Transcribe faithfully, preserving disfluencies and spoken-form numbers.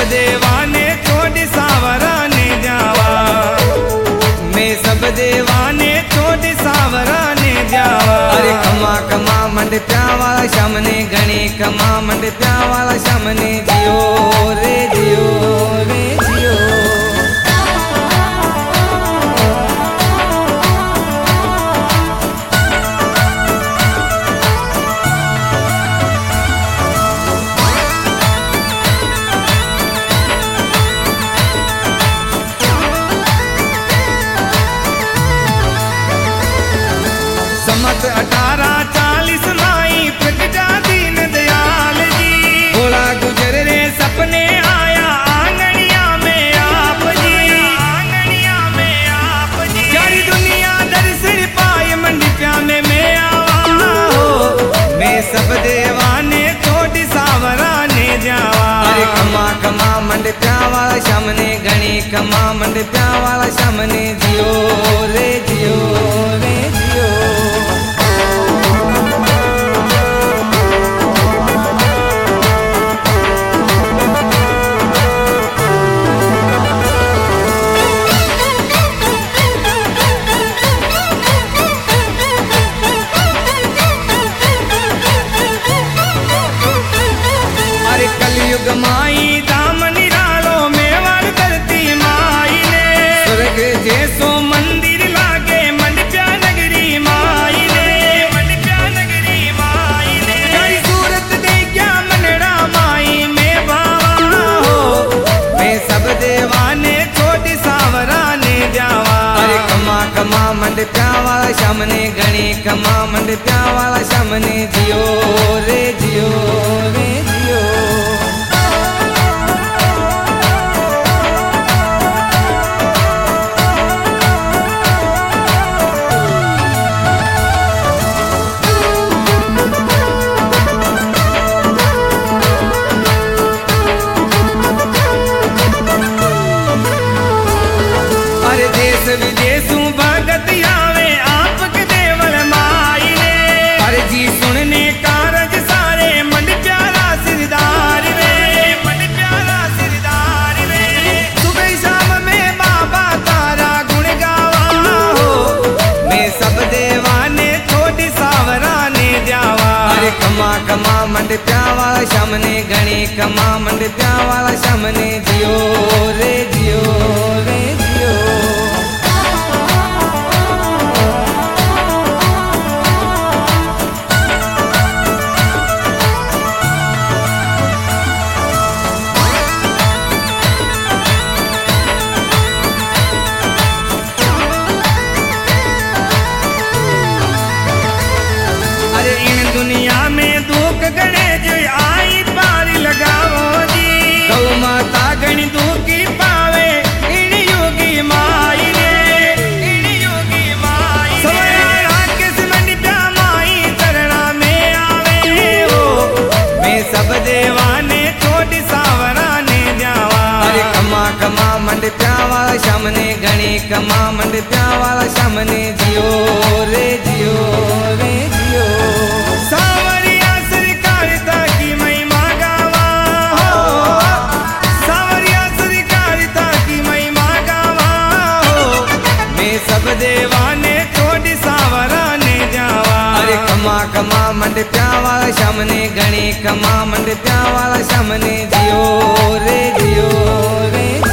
देवा ने छोड़ सावरा ने जावा, मैं सब देवा ने छोड़ सावरा ने जावा। अरे कमा कमा मंड प्यावाला श्याम ने घणी कमा मंड प्यावाला श्याम ने जियो रे जियो रे जियो। समत अठारह चालीस माई प्रगटा दीन दयाल जी, थोड़ा गुजर रे सपने आया आंगनिया में आप जी, आंगनिया में आप जी। सारी दुनिया दर्शन पाए मंडिया में मैं आवा हो, मैं सब देवा ने छोड़ सावरा ने जावा। अरे कमा कमा मंड प्यावाला श्याम ने घणी कमा मंड प्यावाला श्याम ने जियो रे जियो रे जियो। अरे कलयुग माई दाम निरालो मेवाड़ करती माई ने, स्वर्ग जैसो मंदिर लागे मंडप्या नगरी माई ने, मंडप्या नगरी माई ने। कई सूरत दे क्या मनड़ा माई में बावा हो, मैं सब देवा ने छोड़ सावरा ने जावा। अरे कमा कमा मंड प्यावाला श्याम ने घणी कमा मंड प्यावाला श्याम ने जियो रे जियो रे जियो। अरे देश विदेशों भगत आवे आपके देवल माई ने, अरे जी सुनने कारज सारे मन प्यारा सिरदार वे, मन प्यारा सिरदार वे। सुबह शाम में बाबा तारा गुण गावा हो, मैं सब देवा ने छोड़ सावरा ने जावा। अरे कमा कमा मंड प्यावाला श्याम ने घणी कमा मंड प्यावाला श्याम ने जियो रे जियो रे जियो। अरे इन दुनिया में दुख गणे जो आई पार लगाओ जी, गौ माता गण दुखी पावे इन योगी माई ने, इन योगी माई। सोया राकेश मंडिया माई चरणा में आवे हो, मैं सब देवा ने छोड़ सावरा ने जावा। अरे कमा कमा मंड प्यावाला श्याम ने घणी कमा मंड प्यावाला श्याम ने जियो रे जियो रे जियो। सावरिया सरकार की महिमा गावा हो, सावरिया सरकार की महिमा गावा हो, मैं सब देवा ने छोड़ सावरा ने जावा। अरे कमा कमा मंड प्यावाला श्याम ने घणी कमा मंड प्यावाला श्याम ने जियो रे जियो रे